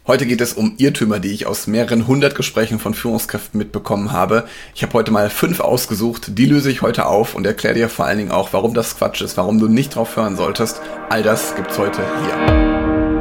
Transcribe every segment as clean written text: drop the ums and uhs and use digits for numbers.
Heute geht es um Irrtümer, die ich aus mehreren hundert Gesprächen von Führungskräften mitbekommen habe. Ich habe heute mal 5 ausgesucht, die löse ich heute auf und erkläre dir vor allen Dingen auch, warum das Quatsch ist, warum du nicht drauf hören solltest. All das gibt's heute hier.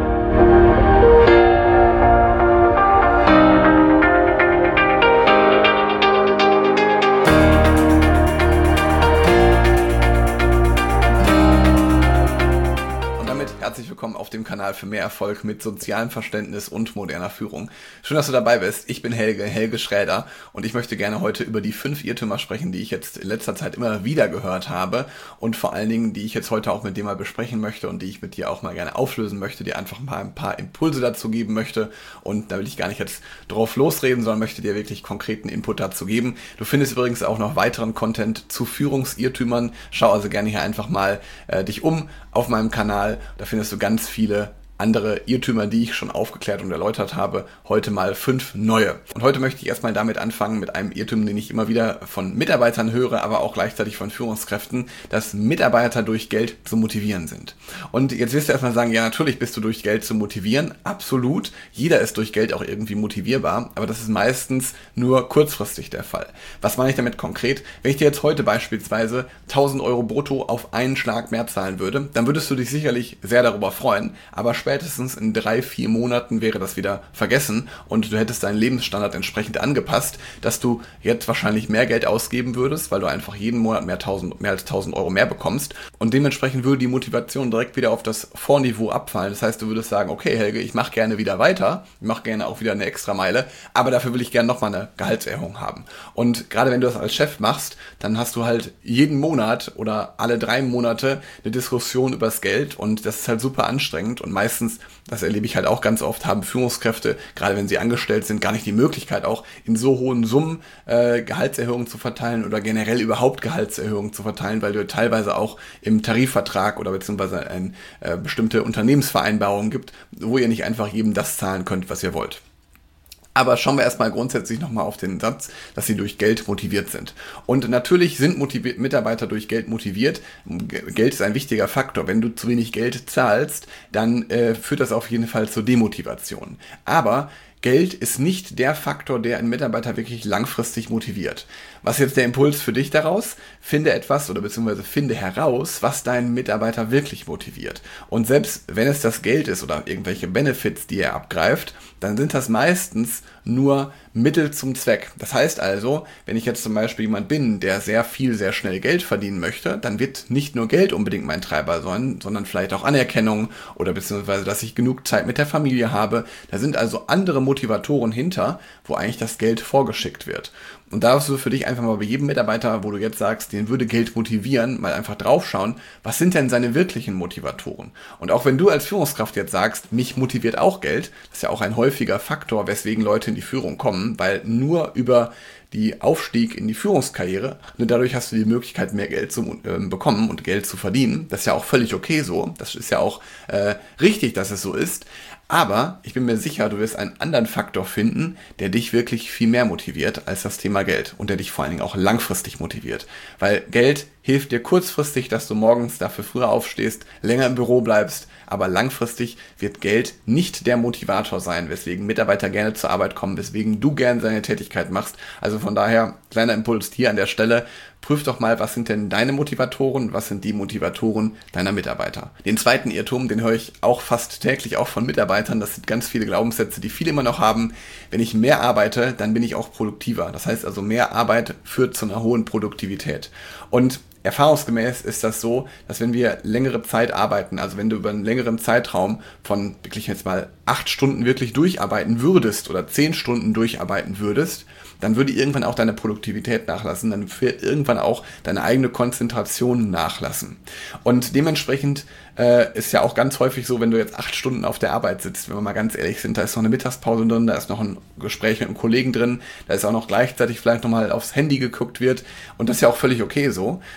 Herzlich willkommen auf dem Kanal für mehr Erfolg mit sozialem Verständnis und moderner Führung. Schön, dass du dabei bist. Ich bin Helge Schräder und ich möchte gerne heute über die 5 Irrtümer sprechen, die ich jetzt in letzter Zeit immer wieder gehört habe und vor allen Dingen, die ich jetzt heute auch mit dir mal besprechen möchte und die ich mit dir auch mal gerne auflösen möchte, dir einfach mal ein paar Impulse dazu geben möchte. Und da will ich gar nicht jetzt drauf losreden, sondern möchte dir wirklich konkreten Input dazu geben. Du findest übrigens auch noch weiteren Content zu Führungsirrtümern. Schau also gerne hier einfach mal dich um auf meinem Kanal. Da findest du ganz viele andere Irrtümer, die ich schon aufgeklärt und erläutert habe. Heute mal 5 neue. Und heute möchte ich erstmal damit anfangen mit einem Irrtum, den ich immer wieder von Mitarbeitern höre, aber auch gleichzeitig von Führungskräften, dass Mitarbeiter durch Geld zu motivieren sind. Und jetzt wirst du erstmal sagen, ja, natürlich bist du durch Geld zu motivieren. Absolut. Jeder ist durch Geld auch irgendwie motivierbar, aber das ist meistens nur kurzfristig der Fall. Was meine ich damit konkret? Wenn ich dir jetzt heute beispielsweise 1.000 Euro brutto auf einen Schlag mehr zahlen würde, dann würdest du dich sicherlich sehr darüber freuen, aber spätestens in 3-4 Monaten wäre das wieder vergessen und du hättest deinen Lebensstandard entsprechend angepasst, dass du jetzt wahrscheinlich mehr Geld ausgeben würdest, weil du einfach jeden Monat mehr als 1.000 Euro mehr bekommst und dementsprechend würde die Motivation direkt wieder auf das Vorniveau abfallen. Das heißt, du würdest sagen, okay Helge, ich mache gerne wieder weiter, ich mache gerne auch wieder eine extra Meile, aber dafür will ich gerne nochmal eine Gehaltserhöhung haben. Und gerade wenn du das als Chef machst, dann hast du halt jeden Monat oder alle 3 Monate eine Diskussion über das Geld und das ist halt super anstrengend und meistens, das erlebe ich halt auch ganz oft, haben Führungskräfte, gerade wenn sie angestellt sind, gar nicht die Möglichkeit auch in so hohen Summen Gehaltserhöhungen zu verteilen oder generell überhaupt Gehaltserhöhungen zu verteilen, weil du teilweise auch im Tarifvertrag oder beziehungsweise eine bestimmte Unternehmensvereinbarung gibt, wo ihr nicht einfach jedem das zahlen könnt, was ihr wollt. Aber schauen wir erstmal grundsätzlich nochmal auf den Satz, dass sie durch Geld motiviert sind. Und natürlich sind Mitarbeiter durch Geld motiviert. Geld ist ein wichtiger Faktor. Wenn du zu wenig Geld zahlst, dann führt das auf jeden Fall zur Demotivation. Aber Geld ist nicht der Faktor, der einen Mitarbeiter wirklich langfristig motiviert. Was ist jetzt der Impuls für dich daraus? Finde etwas oder beziehungsweise finde heraus, was deinen Mitarbeiter wirklich motiviert. Und selbst wenn es das Geld ist oder irgendwelche Benefits, die er abgreift, dann sind das meistens nur Mittel zum Zweck. Das heißt also, wenn ich jetzt zum Beispiel jemand bin, der sehr viel, sehr schnell Geld verdienen möchte, dann wird nicht nur Geld unbedingt mein Treiber sein, sondern vielleicht auch Anerkennung oder beziehungsweise, dass ich genug Zeit mit der Familie habe. Da sind also andere Motivatoren hinter, wo eigentlich das Geld vorgeschickt wird. Und da darfst du für dich einfach mal bei jedem Mitarbeiter, wo du jetzt sagst, den würde Geld motivieren, mal einfach draufschauen, was sind denn seine wirklichen Motivatoren? Und auch wenn du als Führungskraft jetzt sagst, mich motiviert auch Geld, das ist ja auch ein häufiger Faktor, weswegen Leute in die Führung kommen, weil nur über die Aufstieg in die Führungskarriere, dadurch hast du die Möglichkeit, mehr Geld zu bekommen und Geld zu verdienen. Das ist ja auch völlig okay so. Das ist ja auch richtig, dass es so ist. Aber ich bin mir sicher, du wirst einen anderen Faktor finden, der dich wirklich viel mehr motiviert als das Thema Geld und der dich vor allen Dingen auch langfristig motiviert. Weil Geld hilft dir kurzfristig, dass du morgens dafür früher aufstehst, länger im Büro bleibst, aber langfristig wird Geld nicht der Motivator sein, weswegen Mitarbeiter gerne zur Arbeit kommen, weswegen du gerne seine Tätigkeit machst. Also von daher, kleiner Impuls hier an der Stelle, prüf doch mal, was sind denn deine Motivatoren, was sind die Motivatoren deiner Mitarbeiter. Den zweiten Irrtum, den höre ich auch fast täglich auch von Mitarbeitern, das sind ganz viele Glaubenssätze, die viele immer noch haben. Wenn ich mehr arbeite, dann bin ich auch produktiver. Das heißt also, mehr Arbeit führt zu einer hohen Produktivität. Und erfahrungsgemäß ist das so, dass wenn wir längere Zeit arbeiten, also wenn du über einen längeren Zeitraum von wirklich jetzt mal 8 Stunden wirklich durcharbeiten würdest oder 10 Stunden durcharbeiten würdest, dann würde irgendwann auch deine Produktivität nachlassen, dann wird irgendwann auch deine eigene Konzentration nachlassen. Und dementsprechend ist ja auch ganz häufig so, wenn du jetzt 8 Stunden auf der Arbeit sitzt, wenn wir mal ganz ehrlich sind, da ist noch eine Mittagspause drin, da ist noch ein Gespräch mit einem Kollegen drin, da ist auch noch gleichzeitig vielleicht nochmal aufs Handy geguckt wird und das ist ja auch völlig okay so,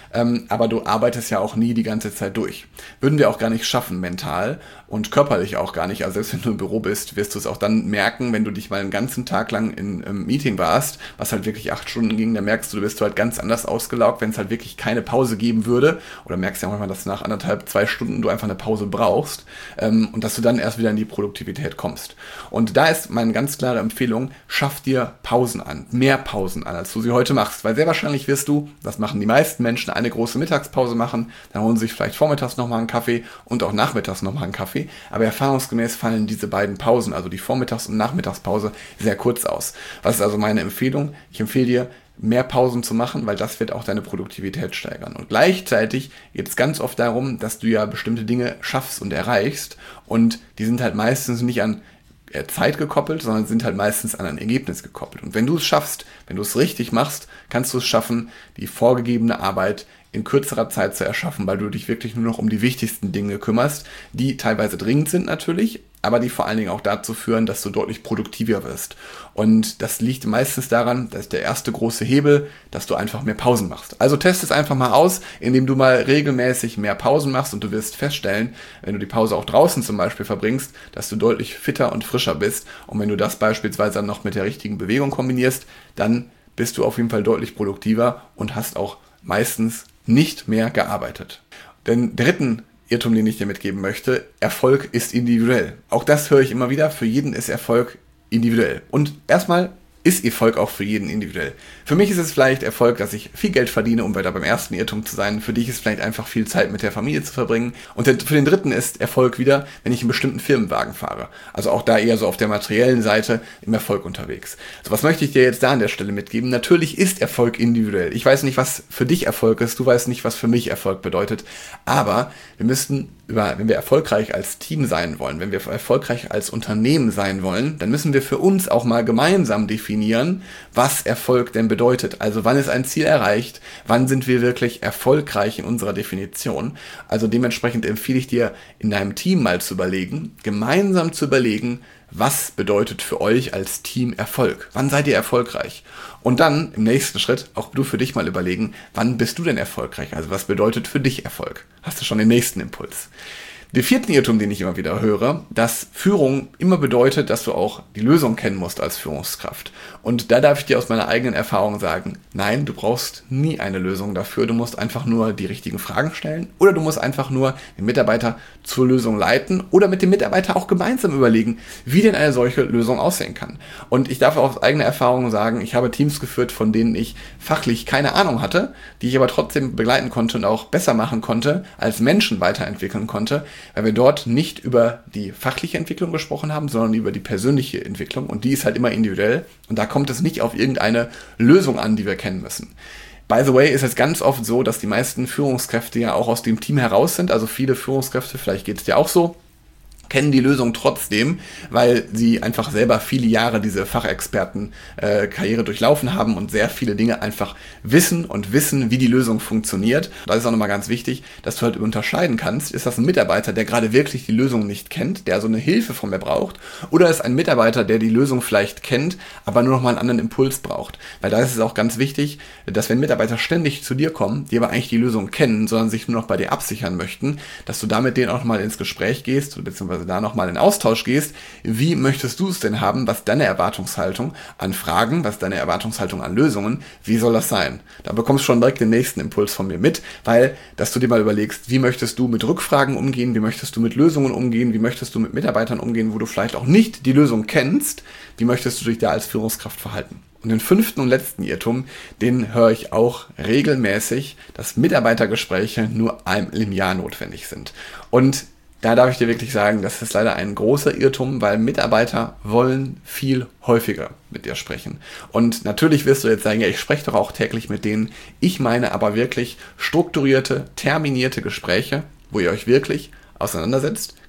aber du arbeitest ja auch nie die ganze Zeit durch. Würden wir auch gar nicht schaffen, mental und körperlich auch gar nicht. Also selbst wenn du im Büro bist, wirst du es auch dann merken, wenn du dich mal einen ganzen Tag lang in einem Meeting warst, was halt wirklich 8 Stunden ging, dann merkst du bist halt ganz anders ausgelaugt, wenn es halt wirklich keine Pause geben würde. Oder merkst ja manchmal, dass nach 1,5, 2 Stunden du einfach eine Pause brauchst und dass du dann erst wieder in die Produktivität kommst. Und da ist meine ganz klare Empfehlung, schaff dir Pausen an, mehr Pausen an, als du sie heute machst. Weil sehr wahrscheinlich wirst du, das machen die meisten Menschen, eine große Mittagspause machen, dann holen sie sich vielleicht vormittags nochmal einen Kaffee und auch nachmittags nochmal einen Kaffee. Aber erfahrungsgemäß fallen diese beiden Pausen, also die Vormittags- und Nachmittagspause, sehr kurz aus. Was ist also meine Empfehlung? Ich empfehle dir, mehr Pausen zu machen, weil das wird auch deine Produktivität steigern. Und gleichzeitig geht es ganz oft darum, dass du ja bestimmte Dinge schaffst und erreichst und die sind halt meistens nicht an Zeit gekoppelt, sondern sind halt meistens an ein Ergebnis gekoppelt. Und wenn du es schaffst, wenn du es richtig machst, kannst du es schaffen, die vorgegebene Arbeit in kürzerer Zeit zu erschaffen, weil du dich wirklich nur noch um die wichtigsten Dinge kümmerst, die teilweise dringend sind natürlich, aber die vor allen Dingen auch dazu führen, dass du deutlich produktiver wirst. Und das liegt meistens daran, dass der erste große Hebel, dass du einfach mehr Pausen machst. Also test es einfach mal aus, indem du mal regelmäßig mehr Pausen machst und du wirst feststellen, wenn du die Pause auch draußen zum Beispiel verbringst, dass du deutlich fitter und frischer bist. Und wenn du das beispielsweise dann noch mit der richtigen Bewegung kombinierst, dann bist du auf jeden Fall deutlich produktiver und hast auch meistens nicht mehr gearbeitet. Den dritten Irrtum, den ich dir mitgeben möchte, Erfolg ist individuell. Auch das höre ich immer wieder, für jeden ist Erfolg individuell. Und erstmal ist Erfolg auch für jeden individuell. Für mich ist es vielleicht Erfolg, dass ich viel Geld verdiene, um weiter beim ersten Irrtum zu sein. Für dich ist es vielleicht einfach viel Zeit mit der Familie zu verbringen. Und für den dritten ist Erfolg wieder, wenn ich einen bestimmten Firmenwagen fahre. Also auch da eher so auf der materiellen Seite im Erfolg unterwegs. Also was möchte ich dir jetzt da an der Stelle mitgeben? Natürlich ist Erfolg individuell. Ich weiß nicht, was für dich Erfolg ist. Du weißt nicht, was für mich Erfolg bedeutet. Aber wir müssten wenn wir erfolgreich als Team sein wollen, wenn wir erfolgreich als Unternehmen sein wollen, dann müssen wir für uns auch mal gemeinsam definieren, was Erfolg denn bedeutet. Also wann ist ein Ziel erreicht, wann sind wir wirklich erfolgreich in unserer Definition. Also dementsprechend empfehle ich dir, in deinem Team mal zu überlegen, gemeinsam zu überlegen, was bedeutet für euch als Team Erfolg? Wann seid ihr erfolgreich? Und dann im nächsten Schritt auch du für dich mal überlegen, wann bist du denn erfolgreich? Also was bedeutet für dich Erfolg? Hast du schon den nächsten Impuls? Den vierten Irrtum, den ich immer wieder höre, dass Führung immer bedeutet, dass du auch die Lösung kennen musst als Führungskraft. Und da darf ich dir aus meiner eigenen Erfahrung sagen, nein, du brauchst nie eine Lösung dafür. Du musst einfach nur die richtigen Fragen stellen oder du musst einfach nur den Mitarbeiter zur Lösung leiten oder mit dem Mitarbeiter auch gemeinsam überlegen, wie denn eine solche Lösung aussehen kann. Und ich darf aus eigener Erfahrung sagen, ich habe Teams geführt, von denen ich fachlich keine Ahnung hatte, die ich aber trotzdem begleiten konnte und auch besser machen konnte, als Menschen weiterentwickeln konnte, weil wir dort nicht über die fachliche Entwicklung gesprochen haben, sondern über die persönliche Entwicklung und die ist halt immer individuell und da kommt es nicht auf irgendeine Lösung an, die wir kennen müssen. By the way ist es ganz oft so, dass die meisten Führungskräfte ja auch aus dem Team heraus sind, also viele Führungskräfte, vielleicht geht es dir auch so, kennen die Lösung trotzdem, weil sie einfach selber viele Jahre diese Fachexperten-Karriere durchlaufen haben und sehr viele Dinge einfach wissen, wie die Lösung funktioniert. Da ist auch nochmal ganz wichtig, dass du halt unterscheiden kannst, ist das ein Mitarbeiter, der gerade wirklich die Lösung nicht kennt, der so eine Hilfe von mir braucht, oder ist ein Mitarbeiter, der die Lösung vielleicht kennt, aber nur nochmal einen anderen Impuls braucht. Weil da ist es auch ganz wichtig, dass wenn Mitarbeiter ständig zu dir kommen, die aber eigentlich die Lösung kennen, sondern sich nur noch bei dir absichern möchten, dass du da mit denen auch nochmal ins Gespräch gehst, beziehungsweise da nochmal in Austausch gehst, wie möchtest du es denn haben, was deine Erwartungshaltung an Fragen, was deine Erwartungshaltung an Lösungen, wie soll das sein? Da bekommst du schon direkt den nächsten Impuls von mir mit, weil, dass du dir mal überlegst, wie möchtest du mit Rückfragen umgehen, wie möchtest du mit Lösungen umgehen, wie möchtest du mit Mitarbeitern umgehen, wo du vielleicht auch nicht die Lösung kennst, wie möchtest du dich da als Führungskraft verhalten? Und den fünften und letzten Irrtum, den höre ich auch regelmäßig, dass Mitarbeitergespräche nur einmal im Jahr notwendig sind. Und da darf ich dir wirklich sagen, das ist leider ein großer Irrtum, weil Mitarbeiter wollen viel häufiger mit dir sprechen. Und natürlich wirst du jetzt sagen, ja, ich spreche doch auch täglich mit denen. Ich meine aber wirklich strukturierte, terminierte Gespräche, wo ihr euch wirklich auseinandersetzt,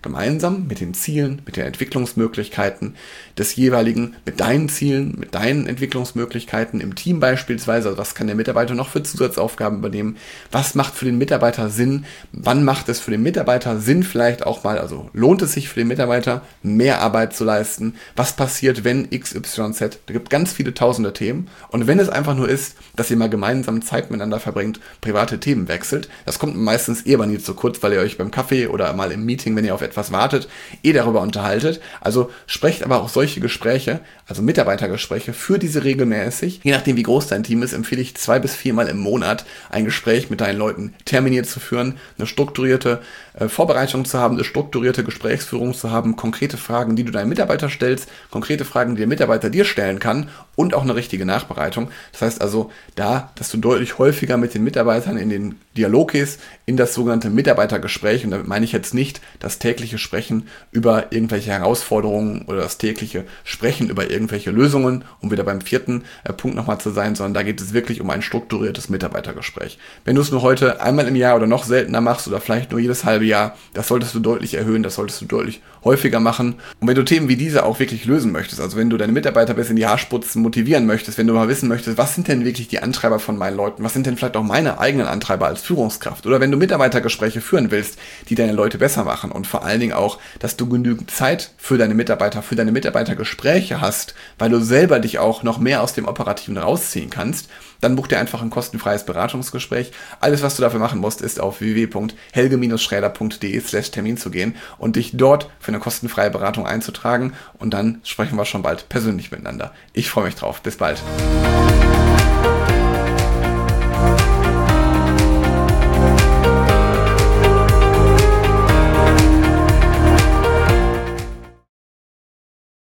gemeinsam mit den Zielen, mit den Entwicklungsmöglichkeiten des jeweiligen, mit deinen Zielen, mit deinen Entwicklungsmöglichkeiten im Team beispielsweise, also was kann der Mitarbeiter noch für Zusatzaufgaben übernehmen, was macht für den Mitarbeiter Sinn, wann macht es für den Mitarbeiter Sinn vielleicht auch mal, also lohnt es sich für den Mitarbeiter, mehr Arbeit zu leisten, was passiert, wenn XYZ, da gibt ganz viele tausende Themen und wenn es einfach nur ist, dass ihr mal gemeinsam Zeit miteinander verbringt, private Themen wechselt, das kommt meistens eher nie zu kurz, weil ihr euch beim Kaffee oder mal im Meeting, wenn ihr auf etwas wartet, darüber unterhaltet, also sprecht aber auch solche Gespräche, also Mitarbeitergespräche, für diese regelmäßig, je nachdem wie groß dein Team ist, empfehle ich 2 bis 4 Mal im Monat ein Gespräch mit deinen Leuten terminiert zu führen, eine strukturierte Vorbereitung zu haben, eine strukturierte Gesprächsführung zu haben, konkrete Fragen, die du deinem Mitarbeiter stellst, konkrete Fragen, die der Mitarbeiter dir stellen kann und auch eine richtige Nachbereitung. Das heißt also dass du deutlich häufiger mit den Mitarbeitern in den Dialog gehst, in das sogenannte Mitarbeitergespräch, und damit meine ich jetzt nicht das tägliche Sprechen über irgendwelche Herausforderungen oder das tägliche Sprechen über irgendwelche Lösungen, um wieder beim 4. Punkt nochmal zu sein, sondern da geht es wirklich um ein strukturiertes Mitarbeitergespräch. Wenn du es nur heute einmal im Jahr oder noch seltener machst oder vielleicht nur jedes halbe Jahr, das solltest du deutlich erhöhen, das solltest du deutlich häufiger machen. Und wenn du Themen wie diese auch wirklich lösen möchtest, also wenn du deine Mitarbeiter bis in die Haarspitzen motivieren möchtest, wenn du mal wissen möchtest, was sind denn wirklich die Antreiber von meinen Leuten, was sind denn vielleicht auch meine eigenen Antreiber als Führungskraft, oder wenn du Mitarbeitergespräche führen willst, die deine Leute besser machen und vor allen Dingen auch, dass du genügend Zeit für deine Mitarbeitergespräche hast, weil du selber dich auch noch mehr aus dem Operativen rausziehen kannst, dann buch dir einfach ein kostenfreies Beratungsgespräch. Alles, was du dafür machen musst, ist auf www.helge-schräder.de/Termin zu gehen und dich dort für eine kostenfreie Beratung einzutragen, und dann sprechen wir schon bald persönlich miteinander. Ich freue mich drauf. Bis bald.